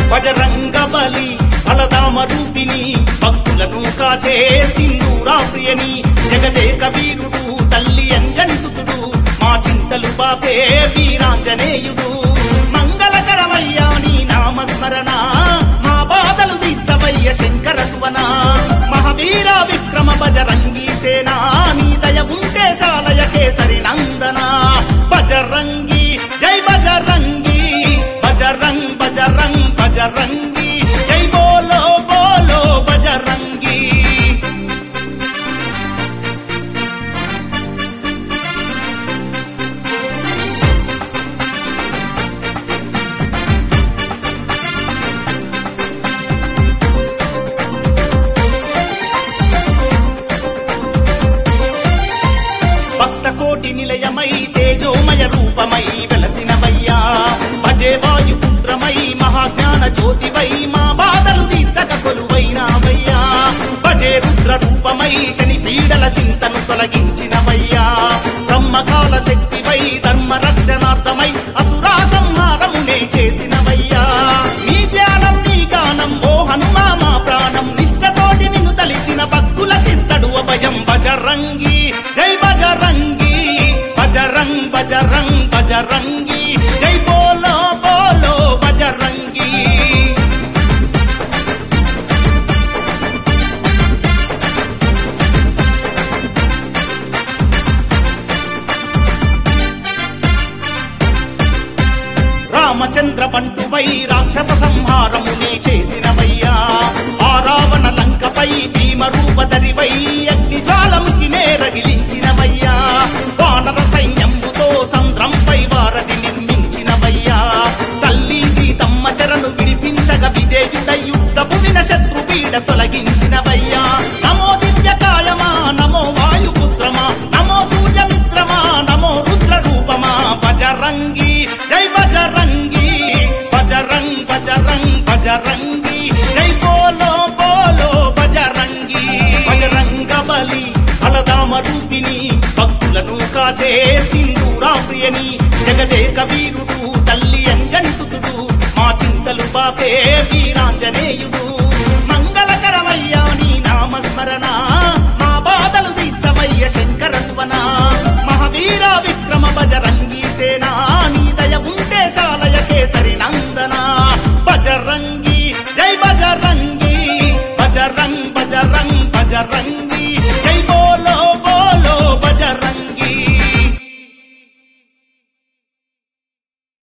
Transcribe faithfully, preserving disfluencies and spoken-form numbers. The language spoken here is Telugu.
బజరంగబలి బలదామ రూపిణి భక్తులను కాచే సింధూరా ప్రియని జగదేక వీరుడు తల్లి అంజని సుతుడు మా చింతలు బాపే వీరాంజనేయుడు మంగళకరమయ్యా నీ నామస్మరణ మా బాధలు దీర్చవయ్య శంకర సువన మహావీర విక్రమ బజరంగి సేనా నీ దయ ఉంటే చాలయ కేసరి నందన బజరంగి జై బజరంగి బజరంగ్ బజరంగ్ బజరంగి జై బోలో బోలో బజరంగి భక్త కోటి నిలయమై తేజోమయ రూపమై వెలసినవయ్యా భజే వాయుపుత్రమై మహాజ్ఞాన జ్యోతివై మా బాధలు తీర్చక కొలువైనావయ్యా భజే రుద్ర రూపమై శని పీడల చింతను తొలగించినవయ్యా బ్రహ్మకాల శక్తివై ధర్మ రక్షణార్థమై అసురా సంహారమునే చేసినవయ్యా నీ ధ్యానం నీ గానం ఓ హనుమా మా ప్రాణం నిష్టతోటి నిన్ను తలిచిన భక్తులకిస్తడు అభయం బజరంగి జై బజరంగి బజరంగ్ బజరంగ్ బజరంగి జై బోలో బోలో బజరంగి రామచంద్ర బంటువై రాక్షస సంహారమునే చేసినవయ్యా ఆ రావణ లంకపై భీమ రూపధరివై అగ్ని జ్వాలముకినే రగిలించినవయ్యా వానర సైన్యముతో సంద్రంపై వారధి నిర్మించినవయ్యా తల్లి సీతమ్మ చెరను విడిపించగ విధేయుడ యుద్ధపు విన శత్రు పీడ తొలగించినవయ్యా నమో దివ్యకాయమా నమో వాయుపుత్రమా నమో సూర్యమిత్రమా నమో రుద్ర రూపమా బజరంగి జై బజరంగి బజరంగ్ బజరంగ్ బజరంగి జై బోలో బోలో బజరంగి బజరంగబలి బలదామ రూపిణి భక్తులను కాచే సింధూరా ప్రియని జగదేక వీరుడు తల్లి అంజని సుతుడు మా చింతలు బాపే వీరాంజనేయుడు మంగళకరమయ్యా నీ నామస్మరణ మా బాధలు దీర్చవయ్య శంకర సువన మహావీర విక్రమ బజరంగి సేనా నీ దయ ఉంటే చాలయ కేసరి నందన బజరంగి జై బజరంగి బజరంగ్ బజరంగ్ బజరంగి